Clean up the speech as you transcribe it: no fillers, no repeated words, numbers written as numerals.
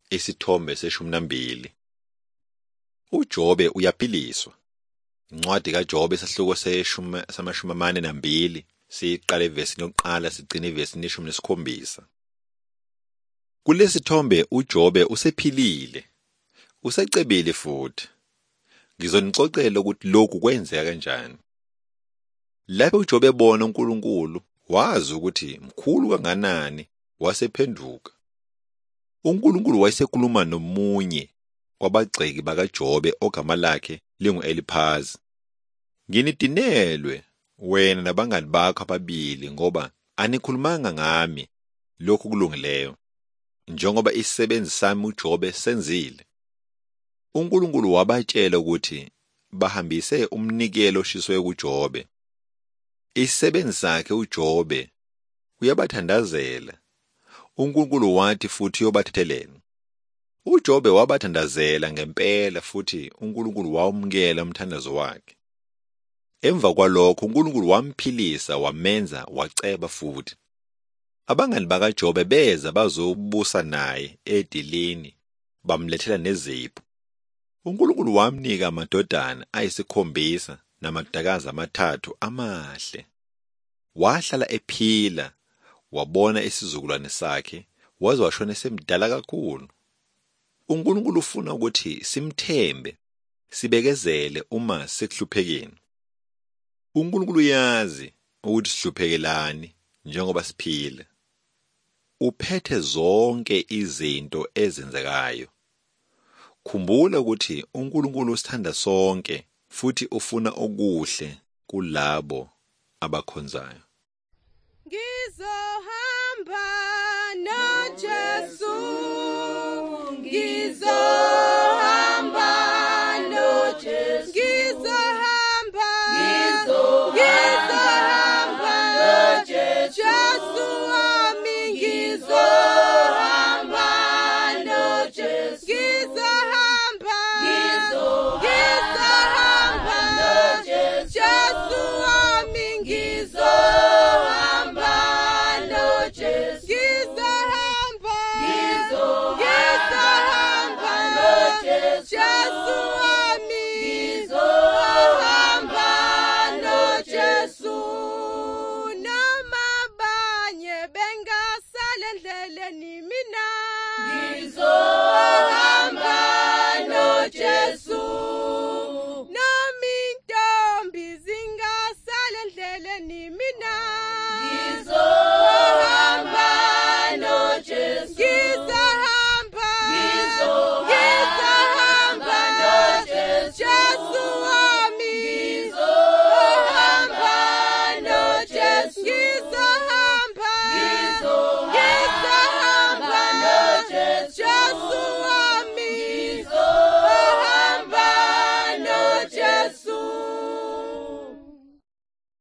Isithombe se12. uJobe uyaphiliswa. Incwadi kaJobe sahluko se-42 siqala evesini yokuqala sigcina evesini le-17. Kulesithombe uJobe usephilile, usecebile futhi. Ngizonicocela ukuthi lokhu kwenzeka kanjani. Lapho uJobe ebona uNkulunkulu, wazi ukuthi mkhulu kanganani wasephenduka. uNkulunkulu wayesekhuluma nomunye wabagceki bakaJobe ogama lakhe lingu-Eliphazi. Nginidinelwe wena nabangani bakho ababili ngoba anikhulumanga ngami lokhu kulungileyo, njengoba isisebenzi sami uJobe senzile. uNkulunkulu wabatshela ukuthi bahambise umnikelo oshiswe kuJobe. Isisebenzi sakhe uJobe uyabathandazela. uNkulunkulu wathi futhi uyobathethelela. uJobe wabathandazela ngempela futhi uNkulunkulu wamukela umthandazo wakhe. Emva kwalokho uNkulunkulu wamphilisa wamenza waceba futhi. Abangani bakaJobe beza bazobusa naye edilini bamlethela nezipho. uNkulunkulu wamnika amadodana ayi7 namadodakazi 3 amahle. Wahlala ephila, wabona isizukulwane sakhe waze washona esemdala kakhulu. uNkulunkulu ufuna ukuthi simthembe, sibekezele uma sekuhluphekeni. uNkulunkulu uyazi ukuthi sihluphekelani njengoba siphila. Uphethe zonke izinto ezenzekayo. Khumbula ukuthi uNkulunkulu usithanda sonke futhi ufuna okuhle kulabo abakhonzayo. Ngizohamba noJesu